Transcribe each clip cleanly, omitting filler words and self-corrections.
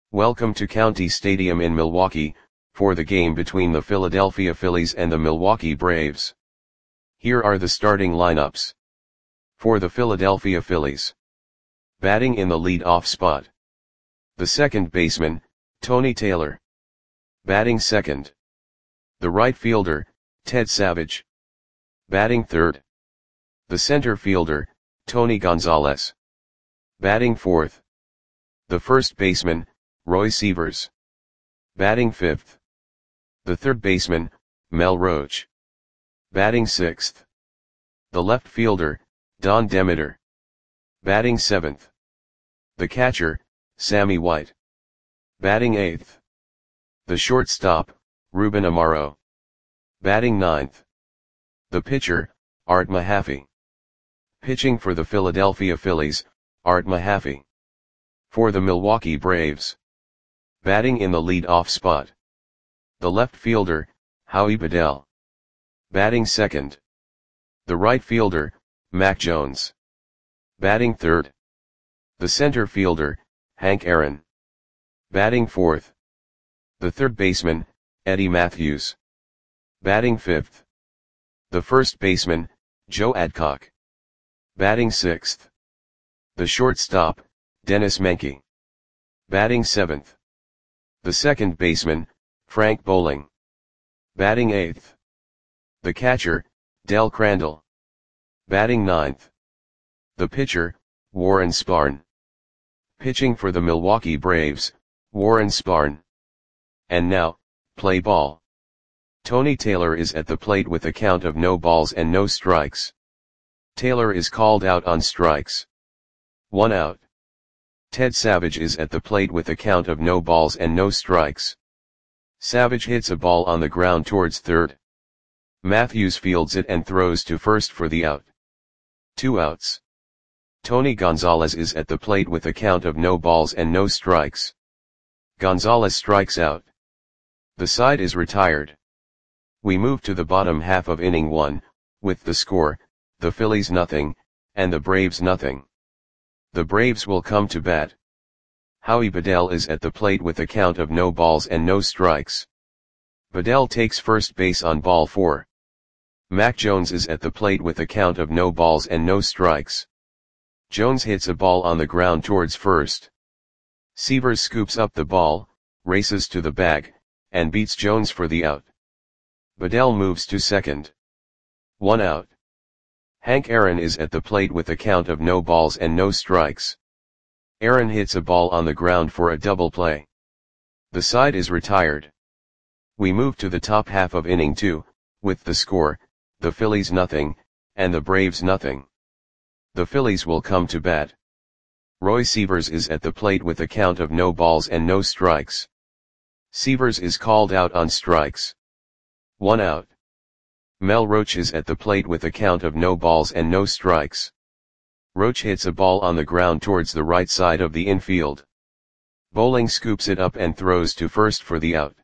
Welcome to County Stadium in Milwaukee, for the game between the Philadelphia Phillies and the Milwaukee Braves. Here are the starting lineups. For the Philadelphia Phillies. Batting in the lead-off spot. The second baseman, Tony Taylor. Batting second. The right fielder, Ted Savage. Batting third. The center fielder, Tony Gonzalez. Batting fourth. The first baseman, Roy Sievers. Batting fifth. The third baseman, Mel Roach. Batting sixth. The left fielder, Don Demeter. Batting seventh. The catcher, Sammy White. Batting eighth. The shortstop, Ruben Amaro. Batting ninth. The pitcher, Art Mahaffey. Pitching for the Philadelphia Phillies, Art Mahaffey. For the Milwaukee Braves. Batting in the lead-off spot. The left fielder, Howie Bedell. Batting second. The right fielder, Mac Jones. Batting third. The center fielder, Hank Aaron. Batting fourth. The third baseman, Eddie Mathews. Batting fifth. The first baseman, Joe Adcock. Batting sixth. The shortstop, Dennis Menke. Batting seventh. The second baseman, Frank Bowling. Batting eighth. The catcher, Del Crandall. Batting ninth. The pitcher, Warren Spahn. Pitching for the Milwaukee Braves, Warren Spahn. And now, play ball. Tony Taylor is at the plate with a count of no balls and no strikes. Taylor is called out on strikes. 1 out. Ted Savage is at the plate with a count of no balls and no strikes. Savage hits a ball on the ground towards third. Mathews fields it and throws to first for the out. 2 outs. Tony Gonzalez is at the plate with a count of no balls and no strikes. Gonzalez strikes out. The side is retired. We move to the bottom half of inning 1, with the score, the Phillies nothing, and the Braves nothing. The Braves will come to bat. Howie Bedell is at the plate with a count of no balls and no strikes. Bedell takes first base on ball 4. Mac Jones is at the plate with a count of no balls and no strikes. Jones hits a ball on the ground towards first. Sievers scoops up the ball, races to the bag, and beats Jones for the out. Bedell moves to second. 1 out. Hank Aaron is at the plate with a count of no balls and no strikes. Aaron hits a ball on the ground for a double play. The side is retired. We move to the top half of inning 2, with the score, the Phillies nothing, and the Braves nothing. The Phillies will come to bat. Roy Sievers is at the plate with a count of no balls and no strikes. Sievers is called out on strikes. 1 out. Mel Roach is at the plate with a count of no balls and no strikes. Roach hits a ball on the ground towards the right side of the infield. Bowling scoops it up and throws to first for the out.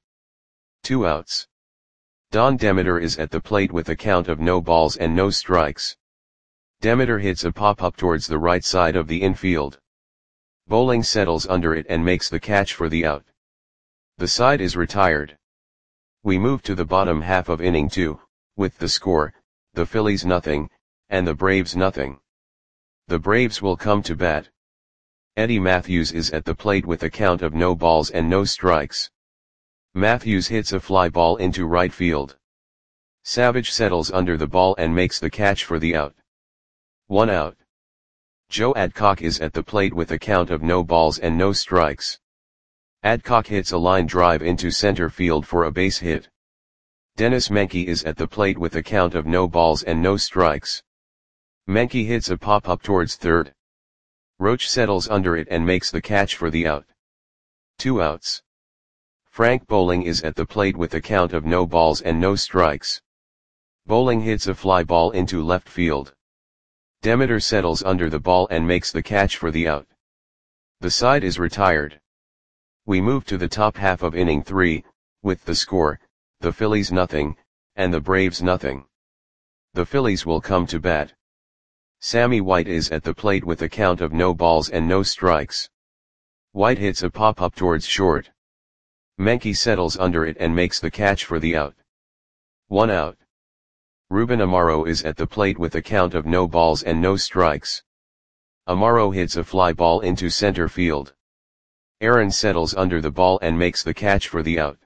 2 outs. Don Demeter is at the plate with a count of no balls and no strikes. Demeter hits a pop-up towards the right side of the infield. Bowling settles under it and makes the catch for the out. The side is retired. We move to the bottom half of inning 2, with the score, the Phillies nothing, and the Braves nothing. The Braves will come to bat. Eddie Mathews is at the plate with a count of no balls and no strikes. Mathews hits a fly ball into right field. Savage settles under the ball and makes the catch for the out. 1 out. Joe Adcock is at the plate with a count of no balls and no strikes. Adcock hits a line drive into center field for a base hit. Dennis Menke is at the plate with a count of no balls and no strikes. Menke hits a pop-up towards third. Roach settles under it and makes the catch for the out. 2 outs. Frank Bowling is at the plate with a count of no balls and no strikes. Bowling hits a fly ball into left field. Demeter settles under the ball and makes the catch for the out. The side is retired. We move to the top half of inning 3, with the score, the Phillies nothing, and the Braves nothing. The Phillies will come to bat. Sammy White is at the plate with a count of no balls and no strikes. White hits a pop-up towards short. Menke settles under it and makes the catch for the out. 1 out. Ruben Amaro is at the plate with a count of no balls and no strikes. Amaro hits a fly ball into center field. Aaron settles under the ball and makes the catch for the out.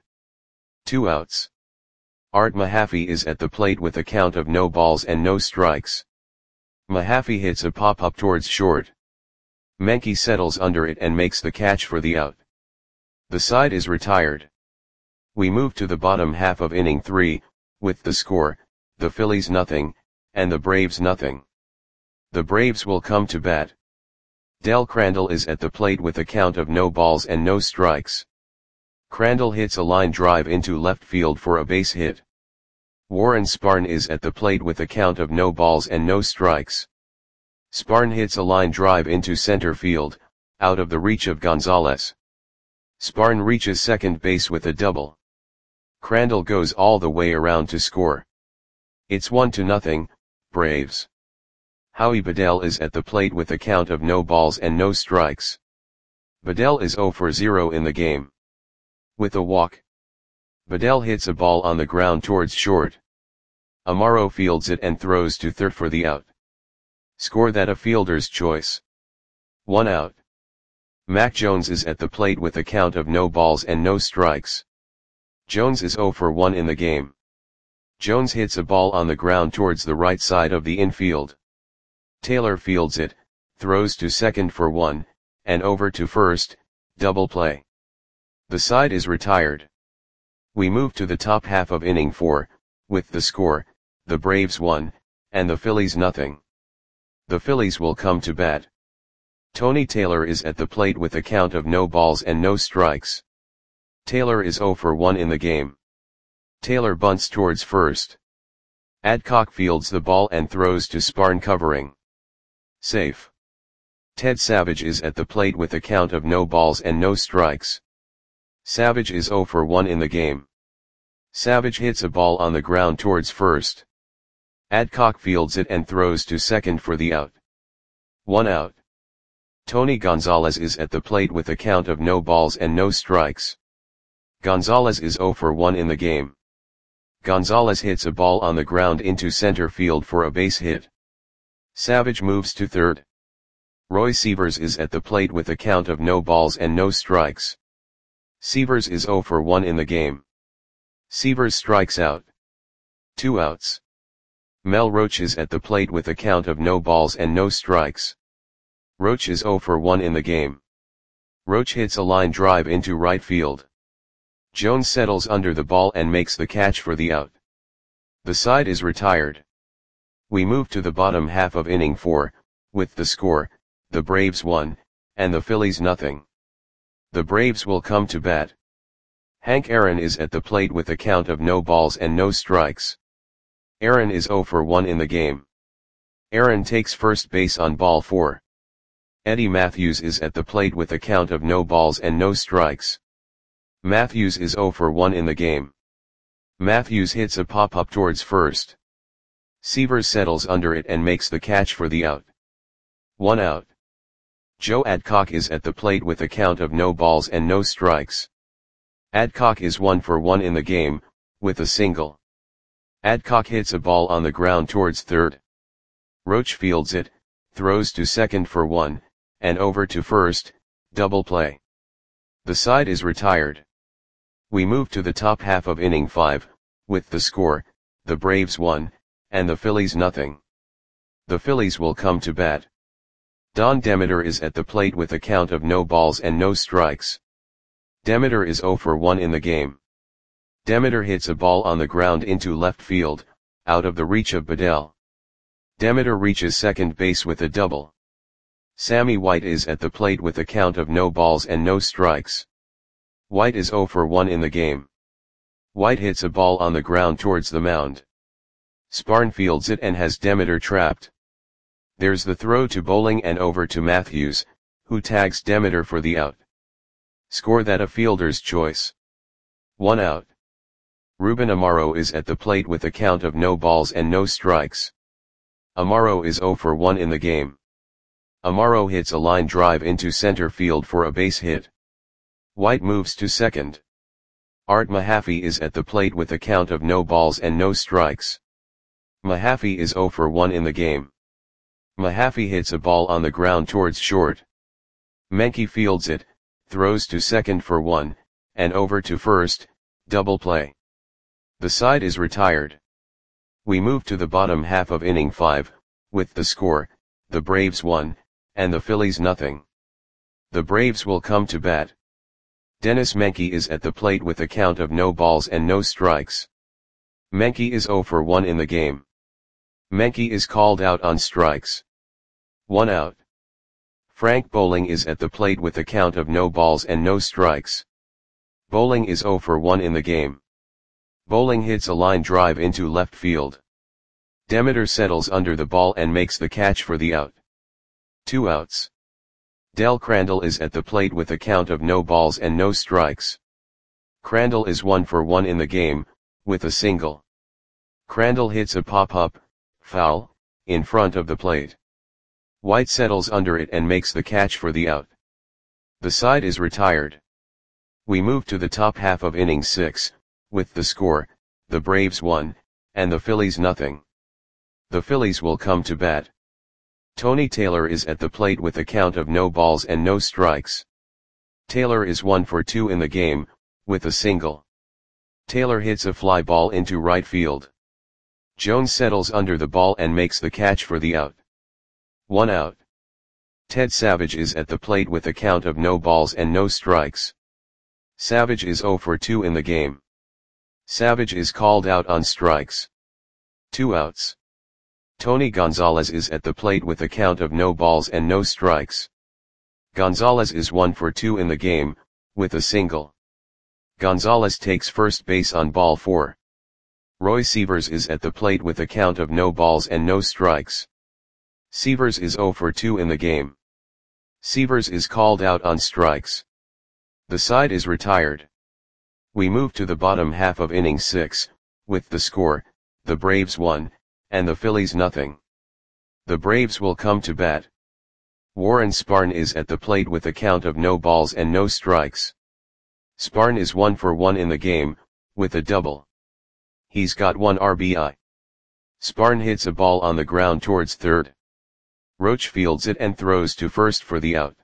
2 outs. Art Mahaffey is at the plate with a count of no balls and no strikes. Mahaffey hits a pop-up towards short. Menke settles under it and makes the catch for the out. The side is retired. We move to the bottom half of inning 3, with the score, the Phillies nothing, and the Braves nothing. The Braves will come to bat. Del Crandall is at the plate with a count of no balls and no strikes. Crandall hits a line drive into left field for a base hit. Warren Sparn is at the plate with a count of no balls and no strikes. Sparn hits a line drive into center field, out of the reach of Gonzalez. Sparn reaches second base with a double. Crandall goes all the way around to score. It's 1-0, Braves. Howie Bedell is at the plate with a count of no balls and no strikes. Bedell is 0 for 0 in the game. With a walk. Bedell hits a ball on the ground towards short. Amaro fields it and throws to third for the out. Score that a fielder's choice. 1 out. Mac Jones is at the plate with a count of no balls and no strikes. Jones is 0 for 1 in the game. Jones hits a ball on the ground towards the right side of the infield. Taylor fields it, throws to second for 1, and over to first, double play. The side is retired. We move to the top half of inning 4, with the score, the Braves 1, and the Phillies nothing. The Phillies will come to bat. Tony Taylor is at the plate with a count of no balls and no strikes. Taylor is 0 for 1 in the game. Taylor bunts towards first. Adcock fields the ball and throws to Sparn covering. Safe. Ted Savage is at the plate with a count of no balls and no strikes. Savage is 0 for 1 in the game. Savage hits a ball on the ground towards first. Adcock fields it and throws to second for the out. 1 out. Tony Gonzalez is at the plate with a count of no balls and no strikes. Gonzalez is 0 for 1 in the game. Gonzalez hits a ball on the ground into center field for a base hit. Savage moves to third. Roy Sievers is at the plate with a count of no balls and no strikes. Sievers is 0 for 1 in the game. Sievers strikes out. 2 outs. Mel Roach is at the plate with a count of no balls and no strikes. Roach is 0 for 1 in the game. Roach hits a line drive into right field. Jones settles under the ball and makes the catch for the out. The side is retired. We move to the bottom half of inning 4, with the score, the Braves 1, and the Phillies nothing. The Braves will come to bat. Hank Aaron is at the plate with a count of no balls and no strikes. Aaron is 0 for 1 in the game. Aaron takes first base on ball 4. Eddie Matthews is at the plate with a count of no balls and no strikes. Matthews is 0 for 1 in the game. Matthews hits a pop-up towards first. Sievers settles under it and makes the catch for the out. 1 out. Joe Adcock is at the plate with a count of no balls and no strikes. Adcock is 1 for 1 in the game, with a single. Adcock hits a ball on the ground towards third. Roach fields it, throws to second for 1, and over to first, double play. The side is retired. We move to the top half of inning 5, with the score, the Braves 1, and the Phillies nothing. The Phillies will come to bat. Don Demeter is at the plate with a count of no balls and no strikes. Demeter is 0 for 1 in the game. Demeter hits a ball on the ground into left field, out of the reach of Bedell. Demeter reaches second base with a double. Sammy White is at the plate with a count of no balls and no strikes. White is 0 for 1 in the game. White hits a ball on the ground towards the mound. Sparn fields it and has Demeter trapped. There's the throw to Bowling and over to Matthews, who tags Demeter for the out. Score that a fielder's choice. 1 out. Ruben Amaro is at the plate with a count of no balls and no strikes. Amaro is 0 for 1 in the game. Amaro hits a line drive into center field for a base hit. White moves to second. Art Mahaffey is at the plate with a count of no balls and no strikes. Mahaffey is 0 for 1 in the game. Mahaffey hits a ball on the ground towards short. Menke fields it, throws to second for 1, and over to first, double play. The side is retired. We move to the bottom half of inning 5, with the score, the Braves 1, and the Phillies nothing. The Braves will come to bat. Dennis Menke is at the plate with a count of no balls and no strikes. Menke is 0 for 1 in the game. Menke is called out on strikes. 1 out. Frank Bowling is at the plate with a count of no balls and no strikes. Bowling is 0 for 1 in the game. Bowling hits a line drive into left field. Demeter settles under the ball and makes the catch for the out. 2 outs. Del Crandall is at the plate with a count of no balls and no strikes. Crandall is 1 for 1 in the game, with a single. Crandall hits a pop-up, foul, in front of the plate. White settles under it and makes the catch for the out. The side is retired. We move to the top half of inning 6, with the score, the Braves 1, and the Phillies nothing. The Phillies will come to bat. Tony Taylor is at the plate with a count of no balls and no strikes. Taylor is 1 for 2 in the game, with a single. Taylor hits a fly ball into right field. Jones settles under the ball and makes the catch for the out. 1 out. Ted Savage is at the plate with a count of no balls and no strikes. Savage is 0 for 2 in the game. Savage is called out on strikes. 2 outs. Tony Gonzalez is at the plate with a count of no balls and no strikes. Gonzalez is 1 for 2 in the game, with a single. Gonzalez takes first base on ball 4. Roy Sievers is at the plate with a count of no balls and no strikes. Sievers is 0 for 2 in the game. Sievers is called out on strikes. The side is retired. We move to the bottom half of inning 6, with the score, the Braves 1, and the Phillies nothing. The Braves will come to bat. Warren Spahn is at the plate with a count of no balls and no strikes. Spahn is 1 for 1 in the game, with a double. He's got 1 RBI. Spahn hits a ball on the ground towards third. Roach fields it and throws to first for the out.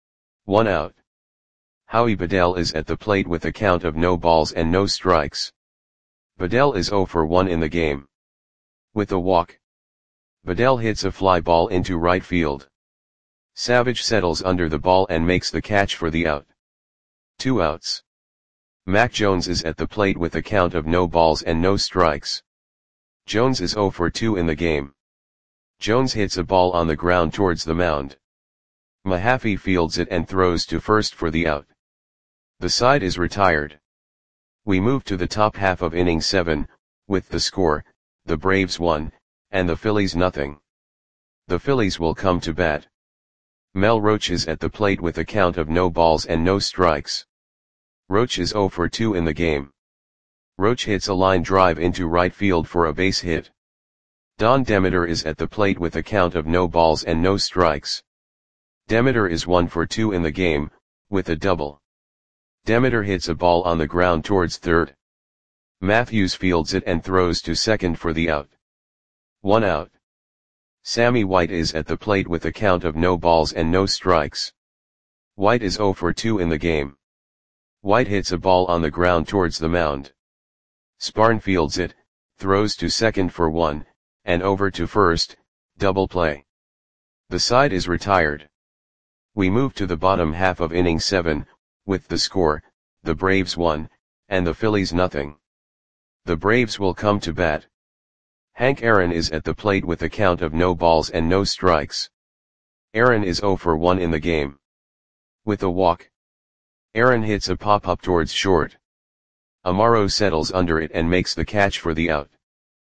1 out. Howie Bedell is at the plate with a count of no balls and no strikes. Bedell is 0 for 1 in the game. With a walk. Bedell hits a fly ball into right field. Savage settles under the ball and makes the catch for the out. 2 outs. Mac Jones is at the plate with a count of no balls and no strikes. Jones is 0 for 2 in the game. Jones hits a ball on the ground towards the mound. Mahaffey fields it and throws to first for the out. The side is retired. We move to the top half of inning 7, with the score, the Braves 1, and the Phillies nothing. The Phillies will come to bat. Mel Roach is at the plate with a count of no balls and no strikes. Roach is 0 for 2 in the game. Roach hits a line drive into right field for a base hit. Don Demeter is at the plate with a count of no balls and no strikes. Demeter is 1 for 2 in the game, with a double. Demeter hits a ball on the ground towards third. Matthews fields it and throws to second for the out. 1 out. Sammy White is at the plate with a count of no balls and no strikes. White is 0 for 2 in the game. White hits a ball on the ground towards the mound. Spahn fields it, throws to second for 1, and over to first, double play. The side is retired. We move to the bottom half of inning 7, with the score, the Braves 1, and the Phillies nothing. The Braves will come to bat. Hank Aaron is at the plate with a count of no balls and no strikes. Aaron is 0 for 1 in the game. With a walk. Aaron hits a pop-up towards short. Amaro settles under it and makes the catch for the out.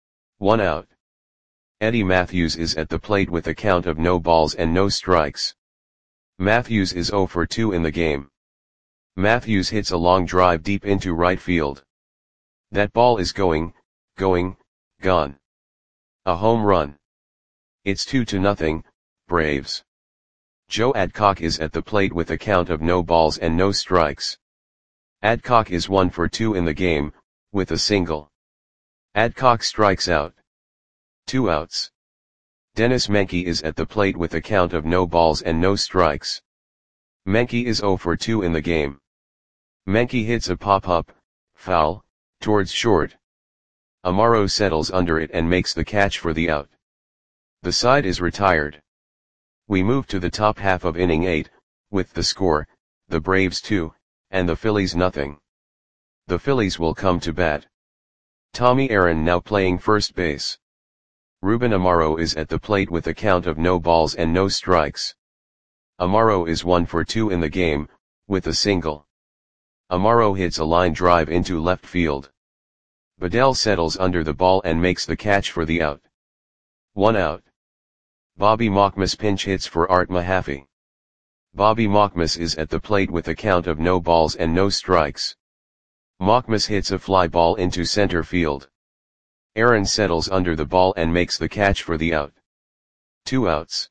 1 out. Eddie Matthews is at the plate with a count of no balls and no strikes. Matthews is 0 for 2 in the game. Matthews hits a long drive deep into right field. That ball is gone. A home run. It's 2-0, Braves. Joe Adcock is at the plate with a count of no balls and no strikes. Adcock is 1 for 2 in the game, with a single. Adcock strikes out. 2 outs. Dennis Menke is at the plate with a count of no balls and no strikes. Menke is 0 for 2 in the game. Menke hits a pop-up, foul, towards short. Amaro settles under it and makes the catch for the out. The side is retired. We move to the top half of inning 8, with the score, the Braves 2, and the Phillies nothing. The Phillies will come to bat. Tommy Aaron now playing first base. Ruben Amaro is at the plate with a count of no balls and no strikes. Amaro is 1 for 2 in the game, with a single. Amaro hits a line drive into left field. Bedell settles under the ball and makes the catch for the out. 1 out. Bobby Mockmas pinch hits for Art Mahaffey. Bobby Mockmas is at the plate with a count of no balls and no strikes. Mockmas hits a fly ball into center field. Aaron settles under the ball and makes the catch for the out. 2 outs.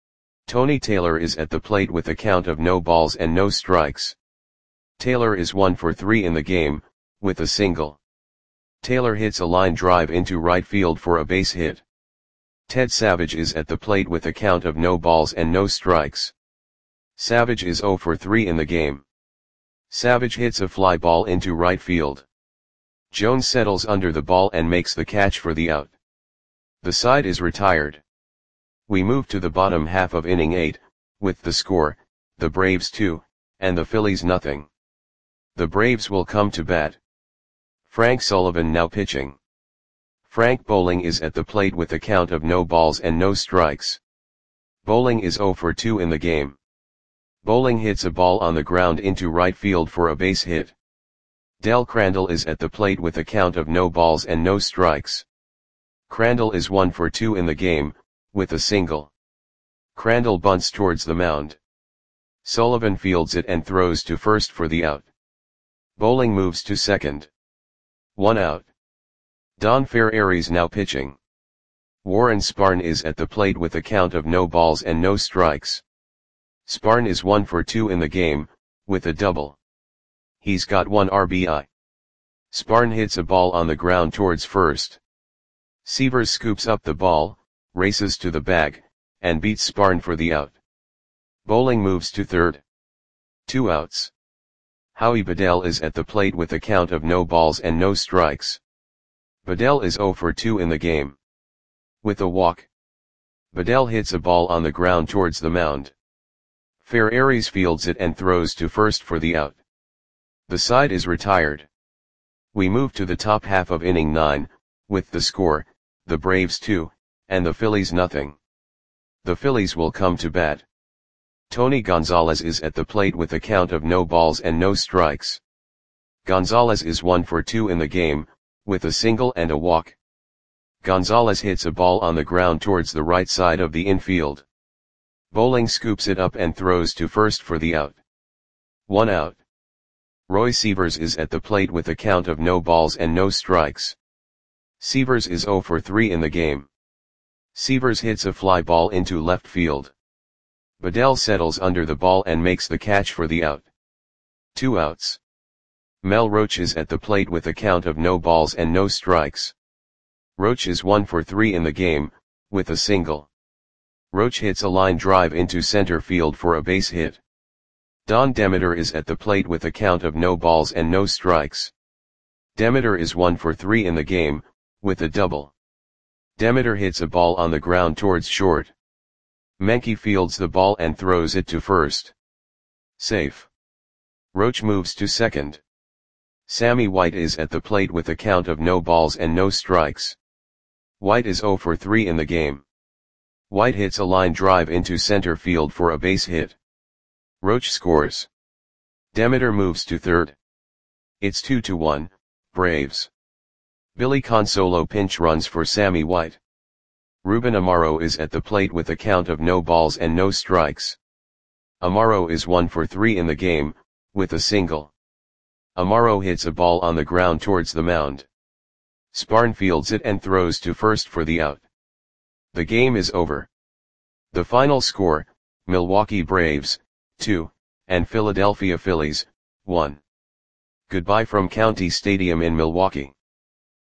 Tony Taylor is at the plate with a count of no balls and no strikes. Taylor is 1 for 3 in the game, with a single. Taylor hits a line drive into right field for a base hit. Ted Savage is at the plate with a count of no balls and no strikes. Savage is 0 for 3 in the game. Savage hits a fly ball into right field. Jones settles under the ball and makes the catch for the out. The side is retired. We move to the bottom half of inning 8, with the score, the Braves 2, and the Phillies nothing. The Braves will come to bat. Frank Sullivan now pitching. Frank Bowling is at the plate with a count of no balls and no strikes. Bowling is 0 for 2 in the game. Bowling hits a ball on the ground into right field for a base hit. Del Crandall is at the plate with a count of no balls and no strikes. Crandall is 1 for 2 in the game, with a single. Crandall bunts towards the mound. Sullivan fields it and throws to first for the out. Bowling moves to second. 1 out. Don Ferreri now pitching. Warren Spahn is at the plate with a count of no balls and no strikes. Spahn is 1 for 2 in the game, with a double. He's got 1 RBI. Spahn hits a ball on the ground towards first. Sievers scoops up the ball, races to the bag, and beats Spahn for the out. Bowling moves to third. 2 outs. Howie Bedell is at the plate with a count of no balls and no strikes. Bedell is 0 for 2 in the game. With a walk. Bedell hits a ball on the ground towards the mound. Ferreri fields it and throws to first for the out. The side is retired. We move to the top half of inning 9, with the score, the Braves 2, and the Phillies nothing. The Phillies will come to bat. Tony Gonzalez is at the plate with a count of no balls and no strikes. Gonzalez is 1 for 2 in the game, with a single and a walk. Gonzalez hits a ball on the ground towards the right side of the infield. Bowling scoops it up and throws to first for the out. 1 out. Roy Sievers is at the plate with a count of no balls and no strikes. Sievers is 0 for 3 in the game. Sievers hits a fly ball into left field. Bedell settles under the ball and makes the catch for the out. 2 outs. Mel Roach is at the plate with a count of no balls and no strikes. Roach is 1 for 3 in the game, with a single. Roach hits a line drive into center field for a base hit. Don Demeter is at the plate with a count of no balls and no strikes. Demeter is 1 for 3 in the game, with a double. Demeter hits a ball on the ground towards short. Menke fields the ball and throws it to first. Safe. Roach moves to second. Sammy White is at the plate with a count of no balls and no strikes. White is 0 for 3 in the game. White hits a line drive into center field for a base hit. Roach scores. Demeter moves to third. It's 2-1, Braves. Billy Consolo pinch runs for Sammy White. Ruben Amaro is at the plate with a count of no balls and no strikes. Amaro is 1 for 3 in the game, with a single. Amaro hits a ball on the ground towards the mound. Spahn fields it and throws to first for the out. The game is over. The final score, Milwaukee Braves, 2, and Philadelphia Phillies, 1. Goodbye from County Stadium in Milwaukee.